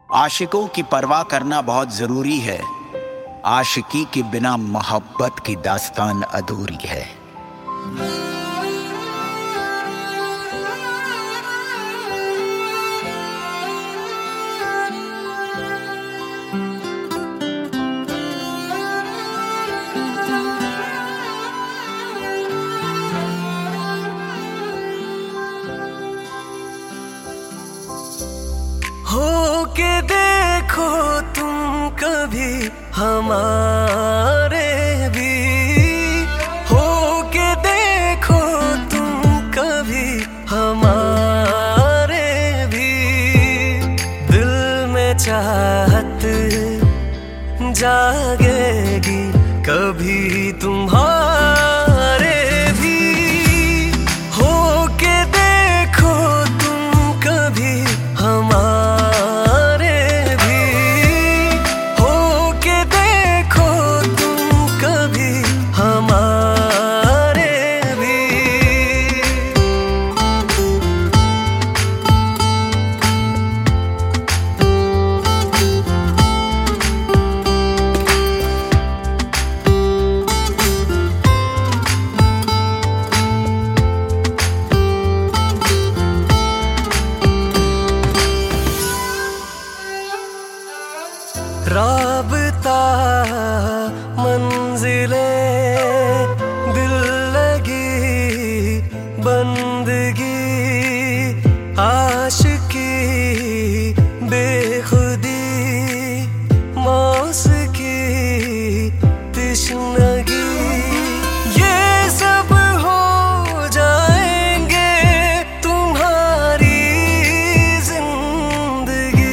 आशिकों की परवाह करना बहुत जरूरी है। आशिकी के बिना मोहब्बत की दास्तान अधूरी है। हो के देखो तुम कभी हमारे भी, हो के देखो तुम कभी हमारे भी। दिल में चाहत जागेगी कभी तुम्हारे भी। हो के देखो तुम कभी हमारे भी, हो के देखो तुम कभी हमारे भी। राबता मंजिलें दिल लगी बंदगी, आशिकी बेखुदी मौसकी तिश्नगी। ये सब हो जाएंगे तुम्हारी जिंदगी।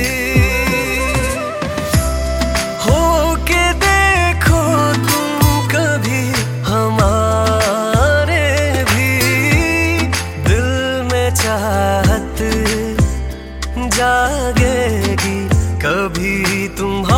हो के देखो तुम कभी हमारे भी। दिल में चाहत जागेगी कभी तुम्हारे